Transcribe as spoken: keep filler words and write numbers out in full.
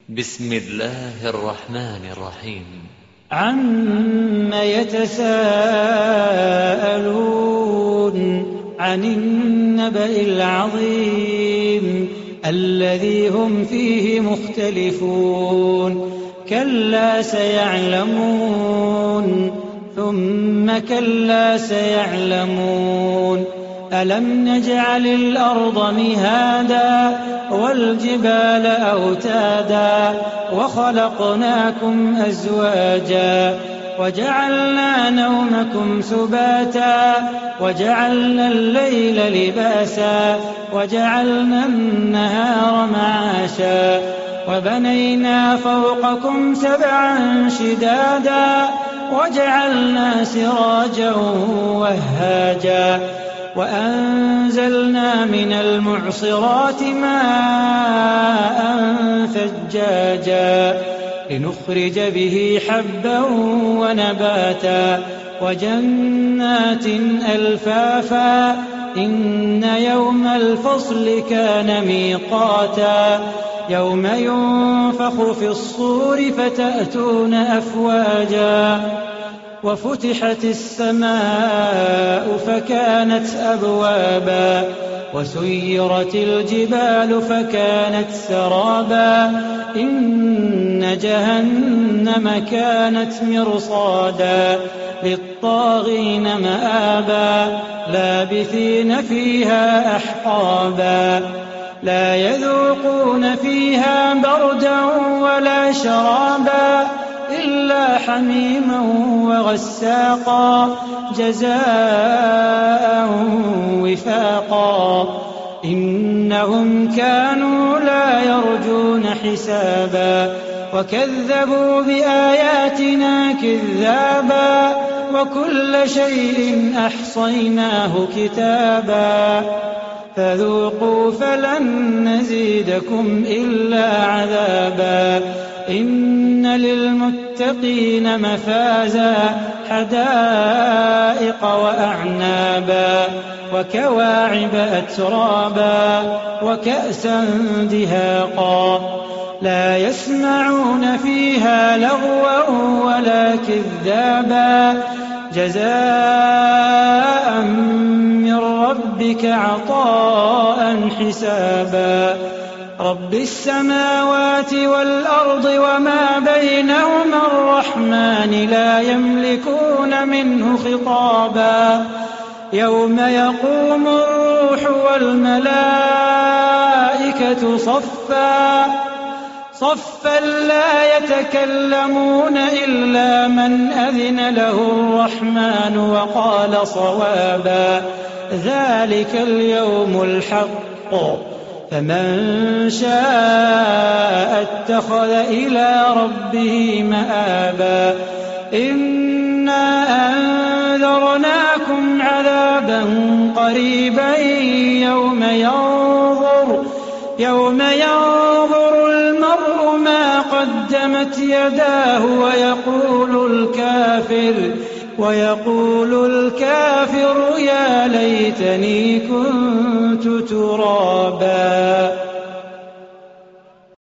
بسم الله الرحمن الرحيم. عَمَّ يتساءلون عن النبأ العظيم الذي هم فيه مختلفون كلا سيعلمون ثم كلا سيعلمون ألم نجعل الأرض مهادا والجبال أوتادا وخلقناكم أزواجا وجعلنا نومكم سباتا وجعلنا الليل لباسا وجعلنا النهار معاشا وبنينا فوقكم سبعا شدادا وجعلنا سراجا وهاجا وأنزلنا من المعصرات ماء ثجاجا لنخرج به حبا ونباتا وجنات ألفافا إن يوم الفصل كان ميقاتا يوم ينفخ في الصور فتأتون أفواجا وفتحت السماء فكانت أبوابا وسيرت الجبال فكانت سرابا إن جهنم كانت مرصادا للطاغين مآبا لابثين فيها أحقابا لا يذوقون فيها بردا ولا شرابا إلا حميما وغساقا جزاء وفاقا إنهم كانوا لا يرجون حسابا وكذبوا بآياتنا كذابا وكل شيء أحصيناه كتابا فذوقوا فلن نزيدكم إلا عذابا إن للمتقين مفازا حدائق وأعنابا وكواعب أترابا وكأسا دهاقا لا يسمعون فيها لغوا ولا كذابا جزاء من ربك عطاء حسابا رب السماوات والأرض وما بينهما الرحمن لا يملكون منه خطابا يوم يقوم الروح والملائكة صفا صفا لا يتكلمون إلا من أذن له الرحمن وقال صوابا ذلك اليوم الحق فمن شاء اتخذ إلى ربه مآبا إنا أنذرناكم عذابا قريبا يوم ينظر يوم ينظر المرء ما قدمت يداه ويقول الكافر ويقول الكافر يا ليتني كنت ترابا.